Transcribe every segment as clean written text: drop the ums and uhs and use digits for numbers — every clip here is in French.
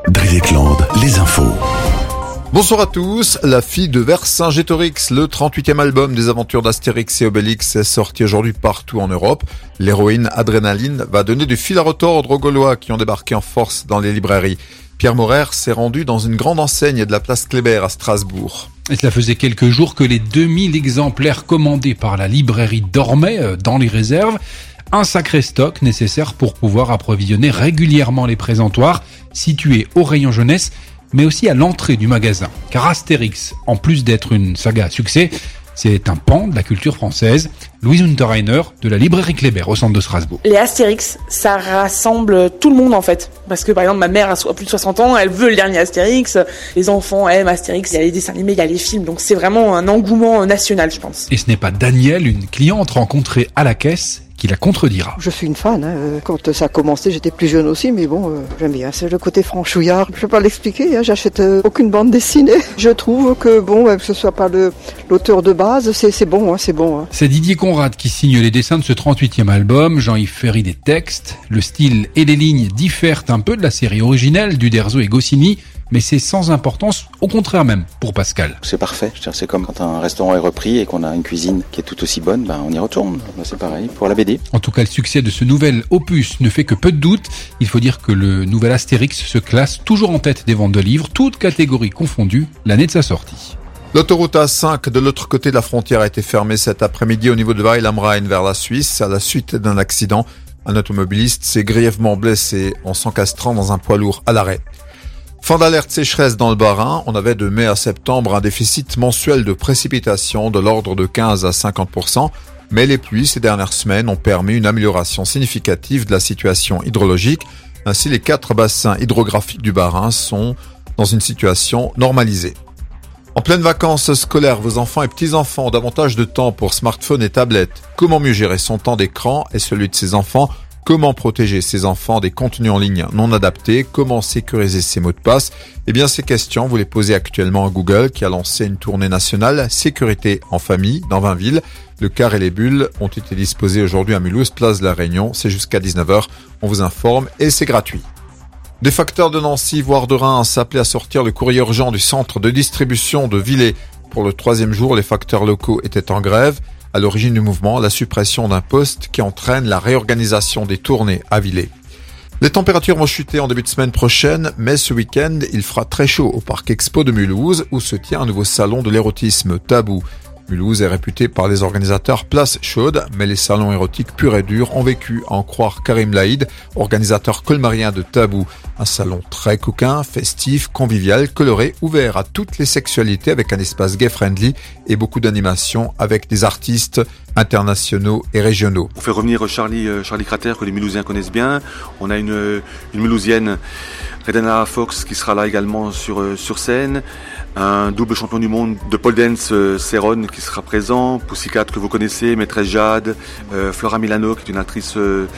Drilletland, les infos. Bonsoir à tous. La fille de Vercingétorix, le 38e album des aventures d'Astérix et Obélix est sorti aujourd'hui partout en Europe. L'héroïne Adrénaline va donner du fil à retordre aux Gaulois qui ont débarqué en force dans les librairies. Pierre Maurer s'est rendu dans une grande enseigne de la place Kléber à Strasbourg. Et cela faisait quelques jours que les 2000 exemplaires commandés par la librairie dormaient dans les réserves. Un sacré stock nécessaire pour pouvoir approvisionner régulièrement les présentoirs situés au rayon jeunesse, mais aussi à l'entrée du magasin. Car Astérix, en plus d'être une saga à succès, c'est un pan de la culture française. Louise Unterreiner de la librairie Kléber au centre de Strasbourg. Les Astérix, ça rassemble tout le monde en fait. Parce que par exemple, ma mère a plus de 60 ans, elle veut le dernier Astérix. Les enfants aiment Astérix, il y a les dessins animés, il y a les films. Donc c'est vraiment un engouement national, je pense. Et ce n'est pas Danielle, une cliente rencontrée à la caisse, qui la contredira. Je suis une fan. Quand ça a commencé, j'étais plus jeune aussi, mais bon, j'aime bien. C'est le côté franchouillard. Je peux pas l'expliquer. J'achète aucune bande dessinée. Je trouve que que ce soit pas l'auteur de base, c'est bon. C'est bon. C'est Didier Conrad qui signe les dessins de ce 38e album. Jean-Yves Ferry des textes. Le style et les lignes diffèrent un peu de la série originelle d'Uderzo et Goscinny, mais c'est sans importance, au contraire même, pour Pascal. C'est parfait. C'est comme quand un restaurant est repris et qu'on a une cuisine qui est tout aussi bonne, on y retourne. C'est pareil pour la BD. En tout cas, le succès de ce nouvel opus ne fait que peu de doute. Il faut dire que le nouvel Astérix se classe toujours en tête des ventes de livres, toutes catégories confondues, l'année de sa sortie. L'autoroute A5 de l'autre côté de la frontière a été fermée cet après-midi au niveau de Weil am Rhein vers la Suisse à la suite d'un accident. Un automobiliste s'est grièvement blessé en s'encastrant dans un poids lourd à l'arrêt. Fin d'alerte sécheresse dans le Bas-Rhin. On avait de mai à septembre un déficit mensuel de précipitations de l'ordre de 15 à 50%. Mais les pluies ces dernières semaines ont permis une amélioration significative de la situation hydrologique. Ainsi, les 4 bassins hydrographiques du Bas-Rhin sont dans une situation normalisée. En pleine vacances scolaires, vos enfants et petits-enfants ont davantage de temps pour smartphones et tablettes. Comment mieux gérer son temps d'écran et celui de ses enfants ? Comment protéger ses enfants des contenus en ligne non adaptés? Comment sécuriser ses mots de passe? Eh bien, ces questions, vous les posez actuellement à Google, qui a lancé une tournée nationale sécurité en famille dans 20 villes. Le car et les bulles ont été disposés aujourd'hui à Mulhouse, place de la Réunion. C'est jusqu'à 19h. On vous informe et c'est gratuit. Des facteurs de Nancy, voire de Reims, appelaient à sortir le courrier urgent du centre de distribution de Villers. Pour le 3e jour, les facteurs locaux étaient en grève. À l'origine du mouvement, la suppression d'un poste qui entraîne la réorganisation des tournées à Villers. Les températures vont chuter en début de semaine prochaine, mais ce week-end, il fera très chaud au Parc Expo de Mulhouse, où se tient un nouveau salon de l'érotisme Tabou. Mulhouse est réputé par les organisateurs place chaude, mais les salons érotiques purs et durs ont vécu, à en croire Karim Laïd, organisateur colmarien de Tabou. Un salon très coquin, festif, convivial, coloré, ouvert à toutes les sexualités avec un espace gay-friendly et beaucoup d'animations avec des artistes internationaux et régionaux. On fait revenir Charlie Crater que les Mulhousiens connaissent bien. On a une Mulhousienne, Redana Fox, qui sera là également sur scène. Un double champion du monde de pole dance, Céron, qui sera présent. Pussycat, que vous connaissez, Maîtresse Jade, Flora Milano, qui est une actrice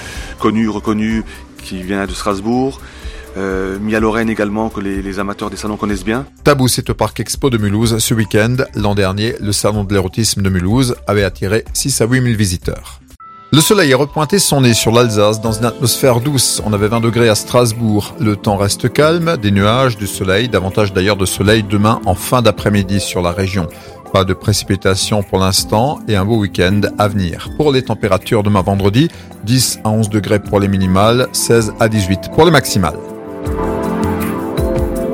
reconnue, qui vient de Strasbourg. Mia Lorraine également, que les amateurs des salons connaissent bien. Tabou, c'est au Parc Expo de Mulhouse ce week-end. L'an dernier, le salon de l'érotisme de Mulhouse avait attiré 6 à 8 000 visiteurs. Le soleil a repointé son nez sur l'Alsace dans une atmosphère douce. On avait 20 degrés à Strasbourg. Le temps reste calme, des nuages, du soleil, davantage d'ailleurs de soleil demain en fin d'après-midi sur la région. Pas de précipitations pour l'instant et un beau week-end à venir. Pour les températures demain vendredi, 10 à 11 degrés pour les minimales, 16 à 18 pour les maximales.